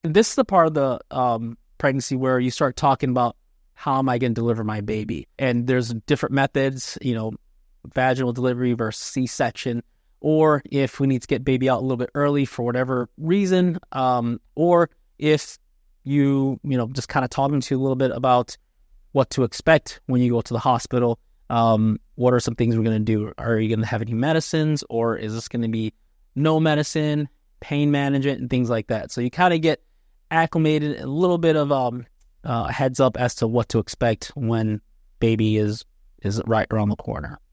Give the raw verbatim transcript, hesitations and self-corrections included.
This is the part of the um, pregnancy where you start talking about how am I going to deliver my baby? And there's different methods, you know, vaginal delivery versus C-section, or if we need to get baby out a little bit early for whatever reason, um, or if you, you know, just kind of talking to you a little bit about what to expect when you go to the hospital. Um, what are some things we're going to do? Are you going to have any medicines, or is this going to be no medicine, pain management, and things like that? So you kind of get acclimated, a little bit of um, uh, heads up as to what to expect when baby is is right around the corner.